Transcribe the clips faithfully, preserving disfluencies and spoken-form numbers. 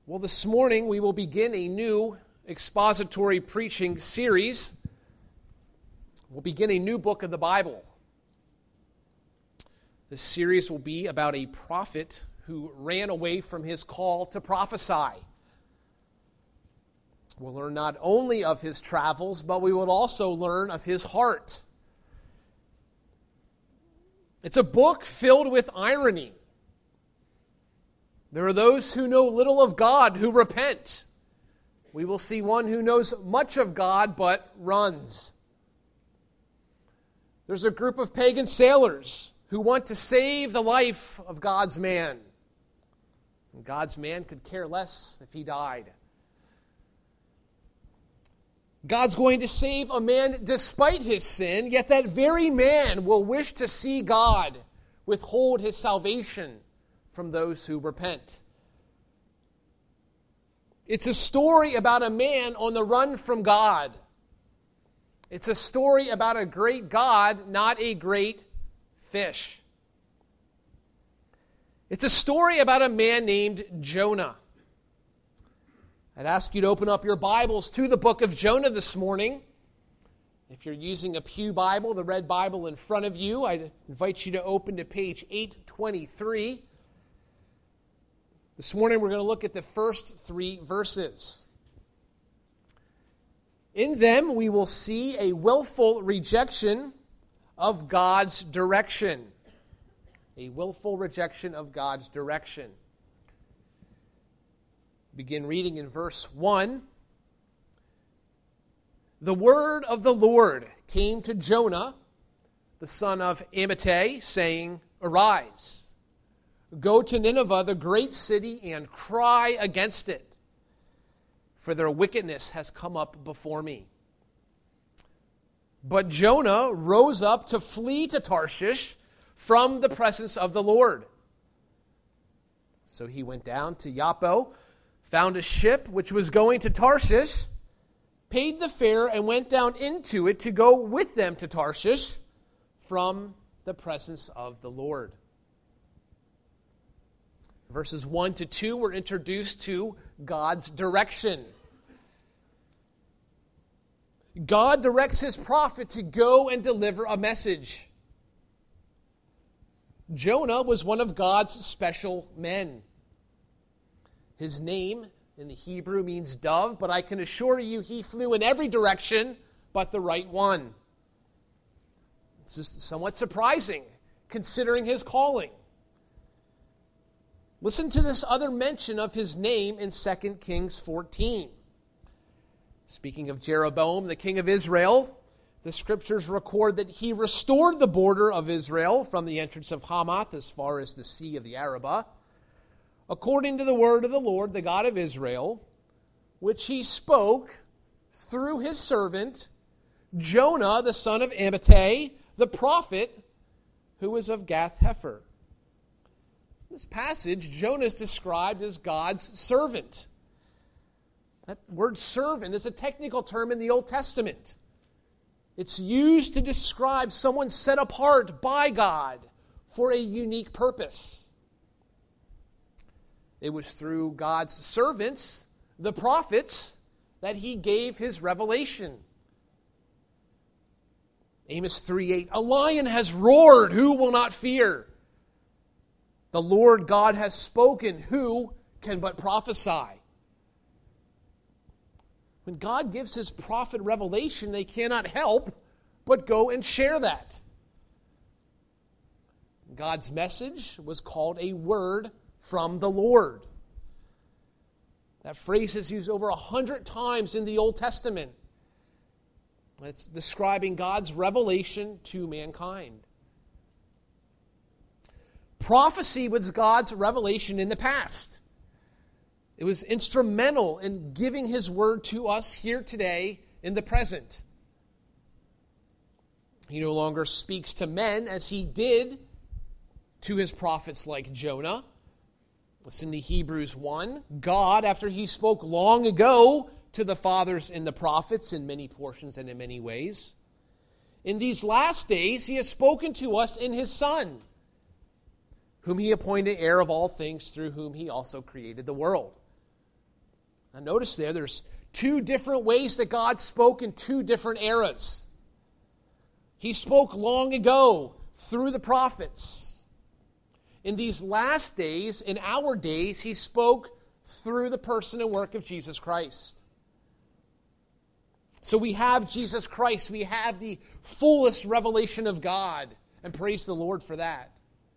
Well, this morning we will begin a new expository preaching series. We'll begin a new book of the Bible. This series will be about a prophet who ran away from his call to prophesy. We'll learn not only of his travels, but we will also learn of his heart. It's a book filled with irony. There are those who know little of God who repent. We will see one who knows much of God but runs. There's a group of pagan sailors who want to save the life of God's man. And God's man could care less if he died. God's going to save a man despite his sin, yet that very man will wish to see God withhold his salvation from those who repent. It's a story about a man on the run from God. It's a story about a great God, not a great fish. It's a story about a man named Jonah. I'd ask you to open up your Bibles to the book of Jonah this morning. If you're using a Pew Bible, the red Bible in front of you, I invite you to open to page eight twenty-three. This morning we're going to look at the first three verses. In them we will see a willful rejection of God's direction. A willful rejection of God's direction. Begin reading in verse one. The word of the Lord came to Jonah, the son of Amittai, saying, Arise, go to Nineveh, the great city, and cry against it, for their wickedness has come up before me. But Jonah rose up to flee to Tarshish from the presence of the Lord. So he went down to Joppa, found a ship which was going to Tarshish, paid the fare, and went down into it to go with them to Tarshish from the presence of the Lord. Verses one to two, we're introduced to God's direction. God directs his prophet to go and deliver a message. Jonah was one of God's special men. His name in the Hebrew means dove, but I can assure you he flew in every direction but the right one. This is somewhat surprising, considering his calling. Listen to this other mention of his name in Second Kings fourteen. Speaking of Jeroboam, the king of Israel, the scriptures record that he restored the border of Israel from the entrance of Hamath as far as the Sea of the Arabah, according to the word of the Lord, the God of Israel, which he spoke through his servant Jonah, the son of Amittai, the prophet, who was of Gath-hepher. In this passage, Jonah is described as God's servant. That word servant is a technical term in the Old Testament. It's used to describe someone set apart by God for a unique purpose. It was through God's servants, the prophets, that he gave his revelation. Amos three eight, a lion has roared, who will not fear? The Lord God has spoken, who can but prophesy? When God gives his prophet revelation, they cannot help but go and share that. God's message was called a word from the Lord. That phrase is used over a hundred times in the Old Testament. It's describing God's revelation to mankind. Prophecy was God's revelation in the past. It was instrumental in giving his word to us here today in the present. He no longer speaks to men as he did to his prophets like Jonah. Listen to Hebrews one. God, after he spoke long ago to the fathers and the prophets in many portions and in many ways, in these last days he has spoken to us in his Son, whom he appointed heir of all things, through whom he also created the world. Now notice there, there's two different ways that God spoke in two different eras. He spoke long ago through the prophets. In these last days, in our days, he spoke through the person and work of Jesus Christ. So we have Jesus Christ. We have the fullest revelation of God. And praise the Lord for that.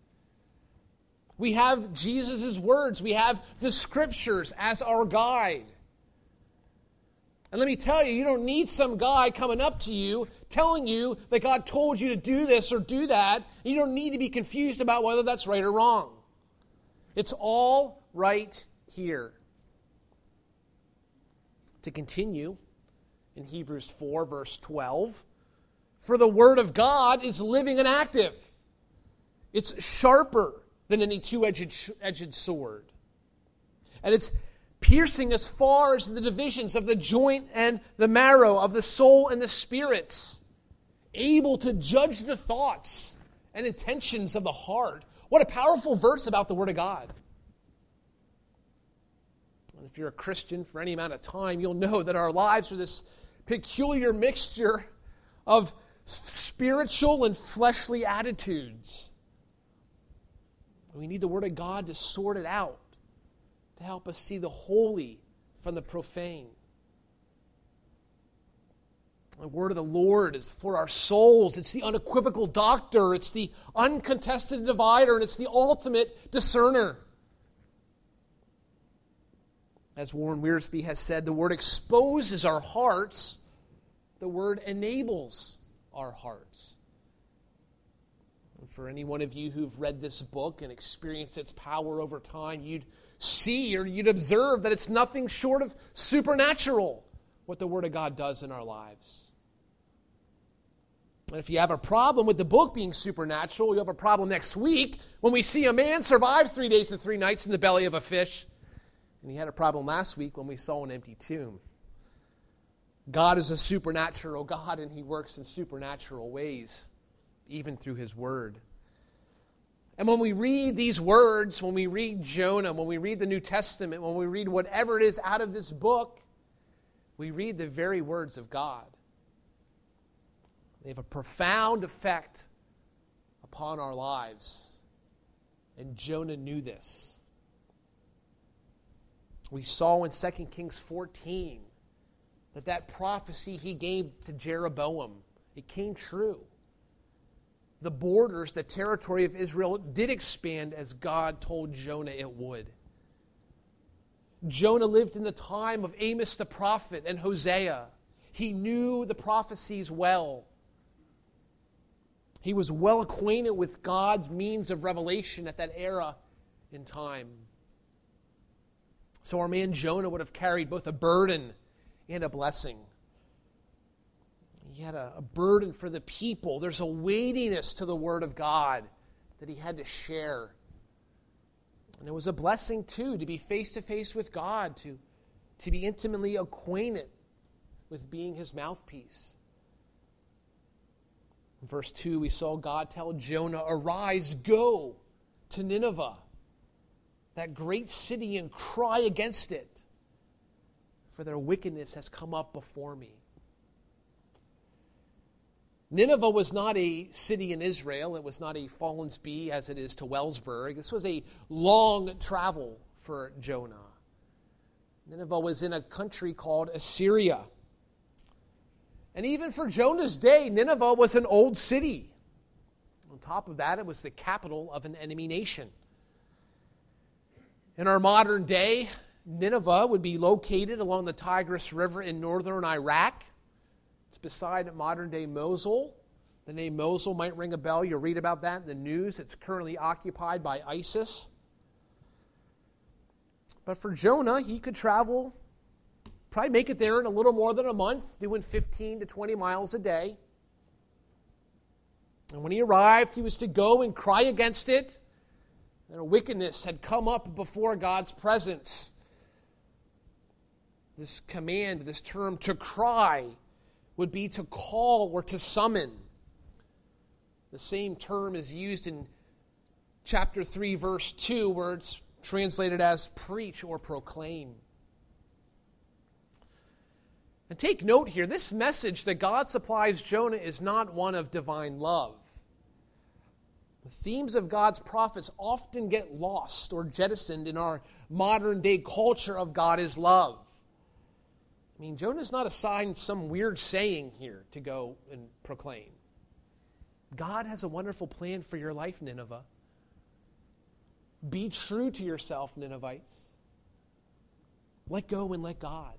We have Jesus' words. We have the Scriptures as our guide. And let me tell you, you don't need some guy coming up to you telling you that God told you to do this or do that. You don't need to be confused about whether that's right or wrong. It's all right here. To continue, in Hebrews four, verse twelve, for the Word of God is living and active. It's sharper than any two-edged edged sword. And it's piercing as far as the divisions of the joint and the marrow, of the soul and the spirits, able to judge the thoughts and intentions of the heart. What a powerful verse about the Word of God. And if you're a Christian for any amount of time, you'll know that our lives are this peculiar mixture of spiritual and fleshly attitudes. We need the Word of God to sort it out, to help us see the holy from the profane. The Word of the Lord is for our souls. It's the unequivocal doctor. It's the uncontested divider, and it's the ultimate discerner. As Warren Wiersbe has said, the Word exposes our hearts. The Word enables our hearts. And for any one of you who've read this book and experienced its power over time, you'd see or you'd observe that it's nothing short of supernatural what the Word of God does in our lives. And if you have a problem with the book being supernatural, you have a problem next week when we see a man survive three days and three nights in the belly of a fish. And he had a problem last week when we saw an empty tomb. God is a supernatural God, and He works in supernatural ways, even through His Word. And when we read these words, when we read Jonah, when we read the New Testament, when we read whatever it is out of this book, we read the very words of God. They have a profound effect upon our lives. And Jonah knew this. We saw in Second Kings fourteen that that prophecy he gave to Jeroboam, it came true. The borders, the territory of Israel did expand as God told Jonah it would. Jonah lived in the time of Amos the prophet and Hosea. He knew the prophecies well. He was well acquainted with God's means of revelation at that era in time. So our man Jonah would have carried both a burden and a blessing. He had a, a burden for the people. There's a weightiness to the Word of God that he had to share. And it was a blessing, too, to be face-to-face with God, to, to be intimately acquainted with being His mouthpiece. In verse two, we saw God tell Jonah, "Arise, go to Nineveh, that great city, and cry against it, for their wickedness has come up before me." Nineveh was not a city in Israel. It was not a Follansbee as it is to Wellsburg. This was a long travel for Jonah. Nineveh was in a country called Assyria. And even for Jonah's day, Nineveh was an old city. On top of that, it was the capital of an enemy nation. In our modern day, Nineveh would be located along the Tigris River in northern Iraq. It's beside modern-day Mosul. The name Mosul might ring a bell. You'll read about that in the news. It's currently occupied by ISIS. But for Jonah, he could travel, probably make it there in a little more than a month, doing fifteen to twenty miles a day. And when he arrived, he was to go and cry against it. Their wickedness had come up before God's presence. This command, this term, to cry, would be to call or to summon. The same term is used in chapter three, verse two, where it's translated as preach or proclaim. And take note here, this message that God supplies Jonah is not one of divine love. The themes of God's prophets often get lost or jettisoned in our modern day culture of God is love. I mean, Jonah's not assigned some weird saying here to go and proclaim. God has a wonderful plan for your life, Nineveh. Be true to yourself, Ninevites. Let go and let God.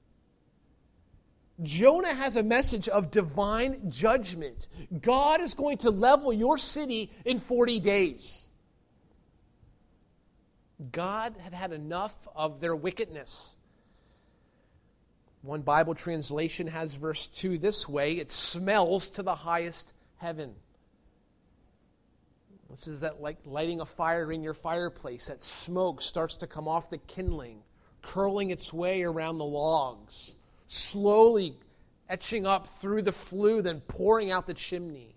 Jonah has a message of divine judgment. God is going to level your city in forty days. God had had enough of their wickedness. One Bible translation has verse two this way: it smells to the highest heaven. This is that like lighting a fire in your fireplace. That smoke starts to come off the kindling, curling its way around the logs, slowly etching up through the flue, then pouring out the chimney.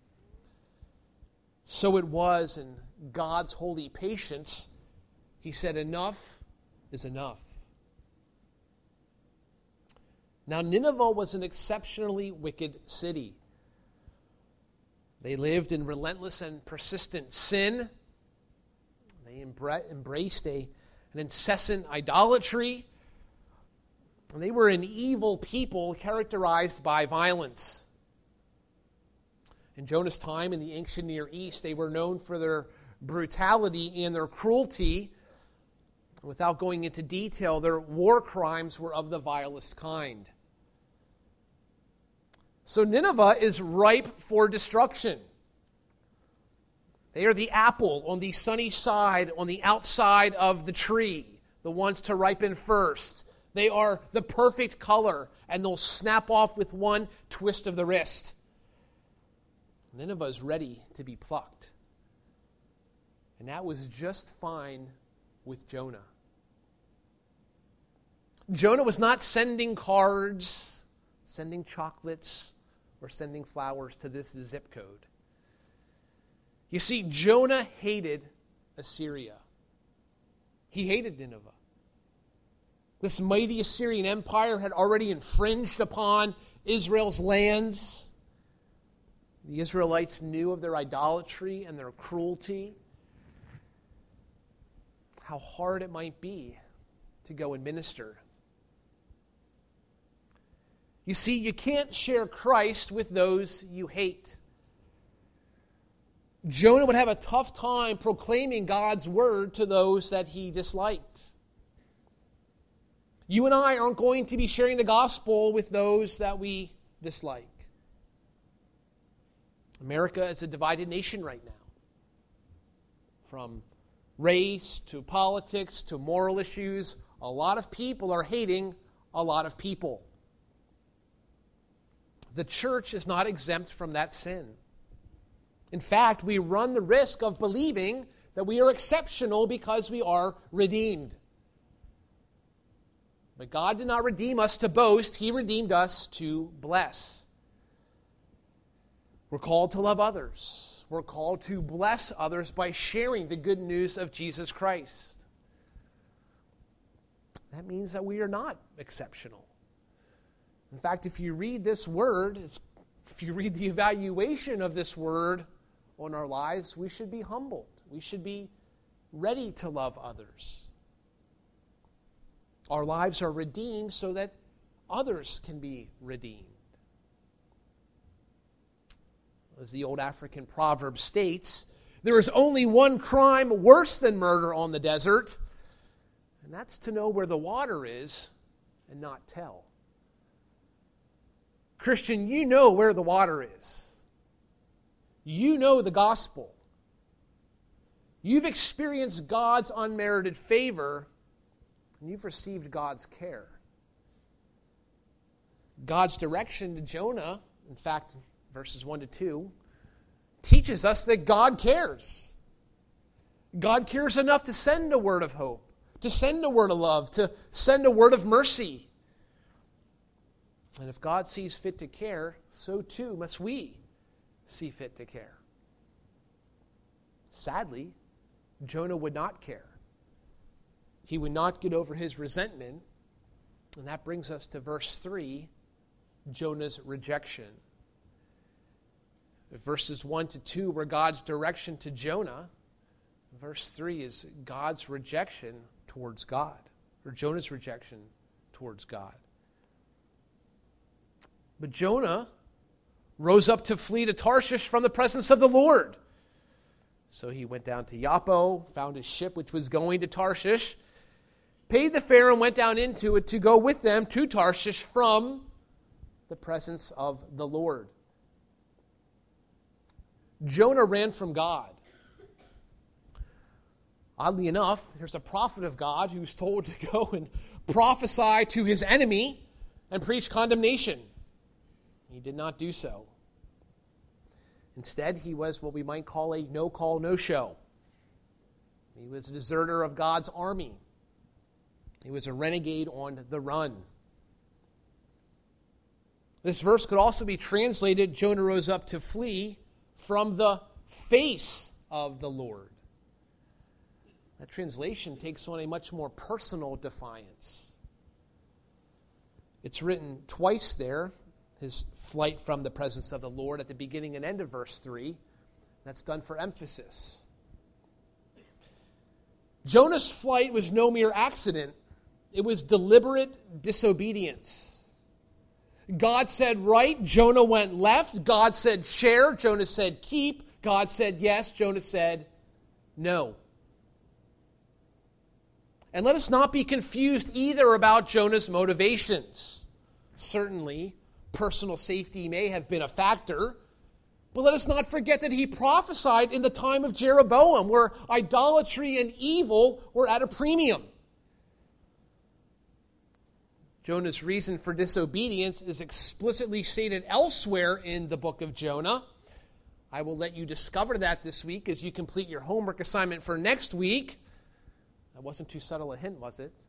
So it was in God's holy patience. He said, enough is enough. Now, Nineveh was an exceptionally wicked city. They lived in relentless and persistent sin. They embra- embraced a, an incessant idolatry. And they were an evil people characterized by violence. In Jonah's time in the ancient Near East, they were known for their brutality and their cruelty. Without going into detail, their war crimes were of the vilest kind. So Nineveh is ripe for destruction. They are the apple on the sunny side, on the outside of the tree, the ones to ripen first. They are the perfect color, and they'll snap off with one twist of the wrist. Nineveh is ready to be plucked. And that was just fine with Jonah. Jonah was not sending cards, sending chocolates, or sending flowers to this zip code. You see, Jonah hated Assyria. He hated Nineveh. This mighty Assyrian empire had already infringed upon Israel's lands. The Israelites knew of their idolatry and their cruelty. How hard it might be to go and minister. You see, you can't share Christ with those you hate. Jonah would have a tough time proclaiming God's word to those that he disliked. You and I aren't going to be sharing the gospel with those that we dislike. America is a divided nation right now. From race to politics to moral issues, a lot of people are hating a lot of people. The church is not exempt from that sin. In fact, we run the risk of believing that we are exceptional because we are redeemed. But God did not redeem us to boast. He redeemed us to bless. We're called to love others. We're called to bless others by sharing the good news of Jesus Christ. That means that we are not exceptional. In fact, if you read this word, if you read the evaluation of this word on our lives, we should be humbled. We should be ready to love others. Our lives are redeemed so that others can be redeemed. As the old African proverb states, there is only one crime worse than murder on the desert, and that's to know where the water is and not tell. Christian, you know where the water is. You know the gospel. You've experienced God's unmerited favor, and you've received God's care. God's direction to Jonah, in fact, verses one to two, teaches us that God cares. God cares enough to send a word of hope, to send a word of love, to send a word of mercy. And if God sees fit to care, so too must we see fit to care. Sadly, Jonah would not care. He would not get over his resentment, And that brings us to verse three, Jonah's rejection. Verses one to two were God's direction to Jonah. Verse three is God's rejection towards God, or Jonah's rejection towards God. But Jonah rose up to flee to Tarshish from the presence of the Lord. So he went down to Joppa, found his ship which was going to Tarshish, paid the fare and went down into it to go with them to Tarshish from the presence of the Lord. Jonah ran from God. Oddly enough, there's a prophet of God who's told to go and prophesy to his enemy and preach condemnation. He did not do so. Instead, he was what we might call a no-call, no-show. He was a deserter of God's army. He was a renegade on the run. This verse could also be translated, Jonah rose up to flee from the face of the Lord. That translation takes on a much more personal defiance. It's written twice there, his flight from the presence of the Lord at the beginning and end of verse three. That's done for emphasis. Jonah's flight was no mere accident. It was deliberate disobedience. God said right, Jonah went left. God said share, Jonah said keep. God said yes, Jonah said no. And let us not be confused either about Jonah's motivations. Certainly, personal safety may have been a factor, but let us not forget that he prophesied in the time of Jeroboam, where idolatry and evil were at a premium. Jonah's reason for disobedience is explicitly stated elsewhere in the book of Jonah. I will let you discover that this week as you complete your homework assignment for next week. That wasn't too subtle a hint, was it?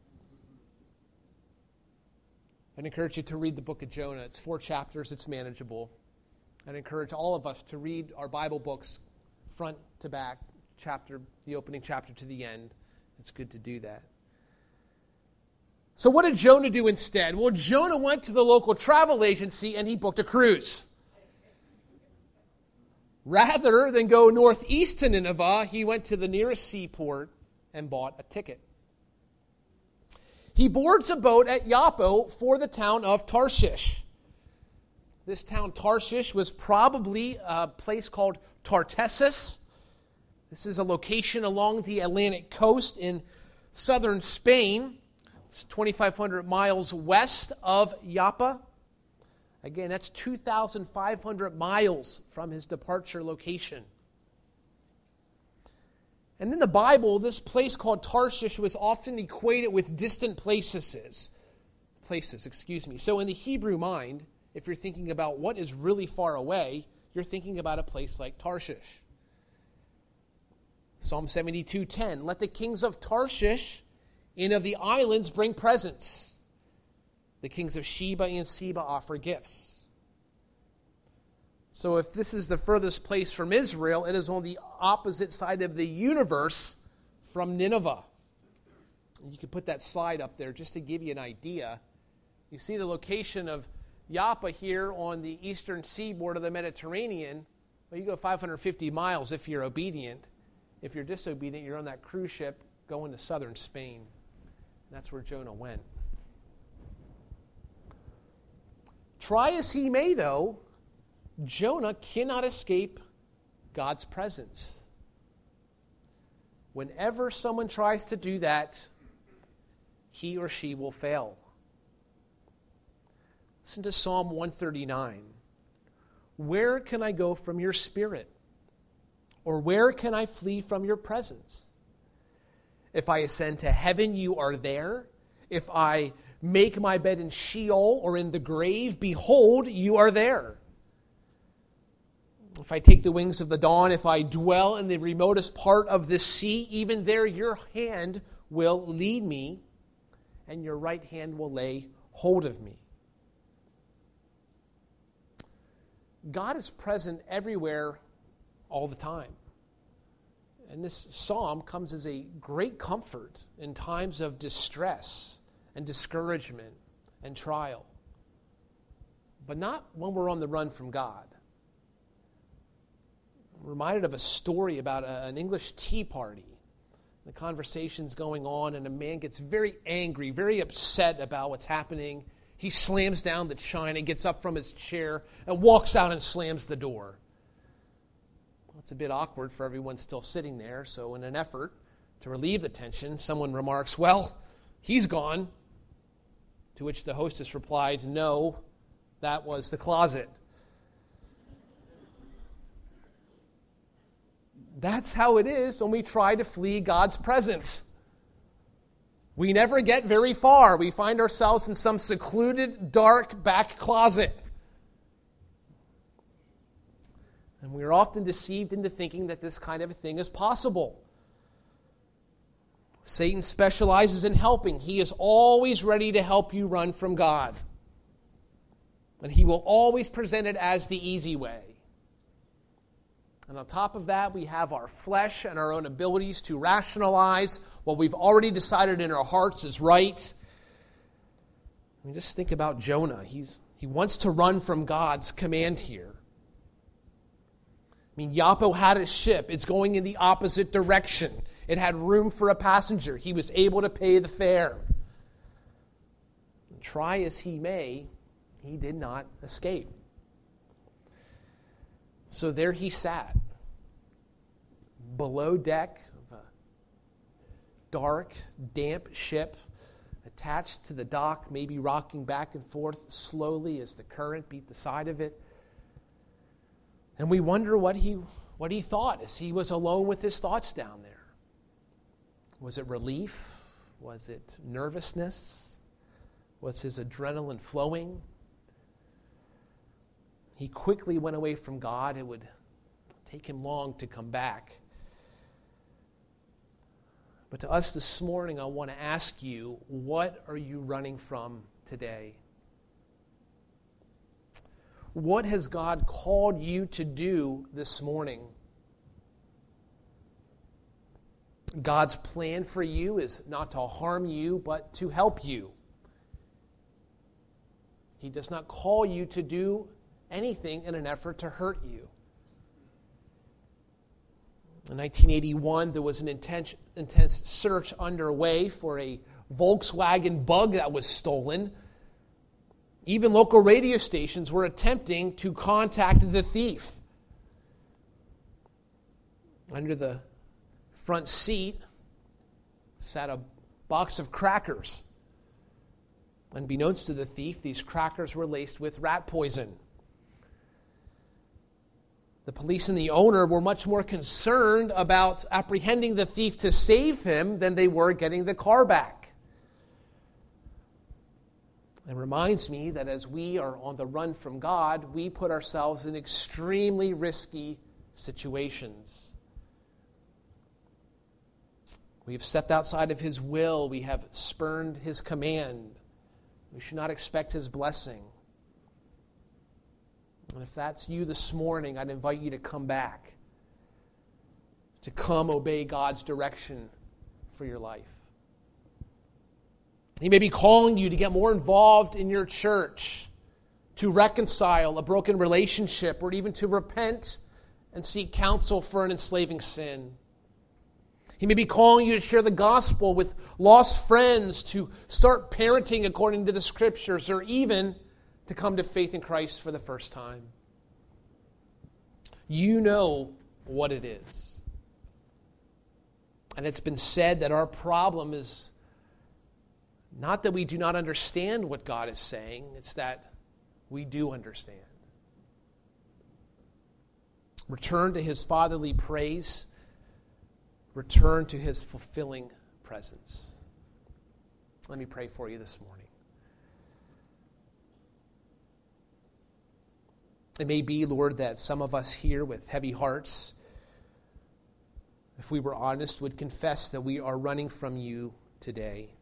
I'd encourage you to read the book of Jonah. It's four chapters. It's manageable. I'd encourage all of us to read our Bible books front to back, chapter, the opening chapter to the end. It's good to do that. So what did Jonah do instead? Well, Jonah went to the local travel agency and he booked a cruise. Rather than go northeast to Nineveh, he went to the nearest seaport and bought a ticket. He boards a boat at Joppa for the town of Tarshish. This town, Tarshish, was probably a place called Tartessus. This is a location along the Atlantic coast in southern Spain. It's twenty-five hundred miles west of Joppa. Again, that's two thousand five hundred miles from his departure location. And in the Bible, this place called Tarshish was often equated with distant places. Places, excuse me. So in the Hebrew mind, if you're thinking about what is really far away, you're thinking about a place like Tarshish. Psalm seventy-two ten, let the kings of Tarshish and of the islands bring presents. The kings of Sheba and Seba offer gifts. So if this is the furthest place from Israel, it is on the opposite side of the universe from Nineveh. And you can put that slide up there just to give you an idea. You see the location of Joppa here on the eastern seaboard of the Mediterranean. Well, you go five hundred fifty miles if you're obedient. If you're disobedient, you're on that cruise ship going to southern Spain. And that's where Jonah went. Try as he may, though, Jonah cannot escape God's presence. Whenever someone tries to do that, he or she will fail. Listen to Psalm one thirty-nine. Where can I go from your spirit? Or where can I flee from your presence? If I ascend to heaven, you are there. If I make my bed in Sheol or in the grave, behold, you are there. If I take the wings of the dawn, if I dwell in the remotest part of the sea, even there your hand will lead me, and your right hand will lay hold of me. God is present everywhere all the time. And this psalm comes as a great comfort in times of distress and discouragement and trial. But not when we're on the run from God. I'm reminded of a story about a, an English tea party. The conversation's going on, and a man gets very angry, very upset about what's happening. He slams down the china, gets up from his chair, and walks out and slams the door. Well, it's a bit awkward for everyone still sitting there, so in an effort to relieve the tension, someone remarks, "Well, he's gone." To which the hostess replied, "No, that was the closet." That's how it is when we try to flee God's presence. We never get very far. We find ourselves in some secluded, dark back closet. And we are often deceived into thinking that this kind of a thing is possible. Satan specializes in helping. He is always ready to help you run from God. And he will always present it as the easy way. And on top of that, we have our flesh and our own abilities to rationalize what we've already decided in our hearts is right. I mean, just think about Jonah. He's, he wants to run from God's command here. I mean, Joppo had a ship. It's going in the opposite direction. It had room for a passenger. He was able to pay the fare. And try as he may, he did not escape. So there he sat, below deck of a dark, damp ship, attached to the dock, maybe rocking back and forth slowly as the current beat the side of it. And we wonder what he, what he thought as he was alone with his thoughts down there. Was it relief? Was it nervousness? Was his adrenaline flowing? He quickly went away from God. It would take him long to come back. But to us this morning, I want to ask you, what are you running from today? What has God called you to do this morning? God's plan for you is not to harm you, but to help you. He does not call you to do anything in an effort to hurt you. In nineteen eighty-one, there was an intense, intense search underway for a Volkswagen Bug that was stolen. Even local radio stations were attempting to contact the thief. Under the front seat sat a box of crackers. Unbeknownst to the thief, these crackers were laced with rat poison. The police and the owner were much more concerned about apprehending the thief to save him than they were getting the car back. It reminds me that as we are on the run from God, we put ourselves in extremely risky situations. We have stepped outside of His will. We have spurned His command. We should not expect His blessing. And if that's you this morning, I'd invite you to come back, to come obey God's direction for your life. He may be calling you to get more involved in your church, to reconcile a broken relationship, or even to repent and seek counsel for an enslaving sin. He may be calling you to share the gospel with lost friends, to start parenting according to the Scriptures, or even to come to faith in Christ for the first time. You know what it is. And it's been said that our problem is not that we do not understand what God is saying, it's that we do understand. Return to His fatherly praise. Return to His fulfilling presence. Let me pray for you this morning. It may be, Lord, that some of us here with heavy hearts, if we were honest, would confess that we are running from You today.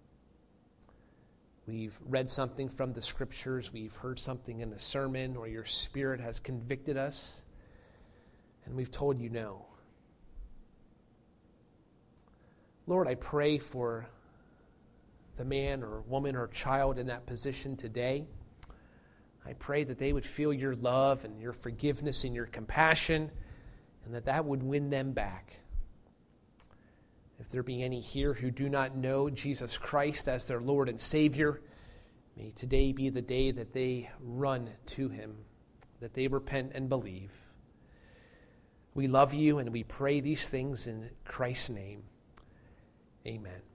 We've read something from the Scriptures, we've heard something in a sermon, or Your Spirit has convicted us, and we've told You no. Lord, I pray for the man or woman or child in that position today. I pray that they would feel your love and your forgiveness and your compassion, and that that would win them back. If there be any here who do not know Jesus Christ as their Lord and Savior, may today be the day that they run to him, that they repent and believe. We love you and we pray these things in Christ's name. Amen.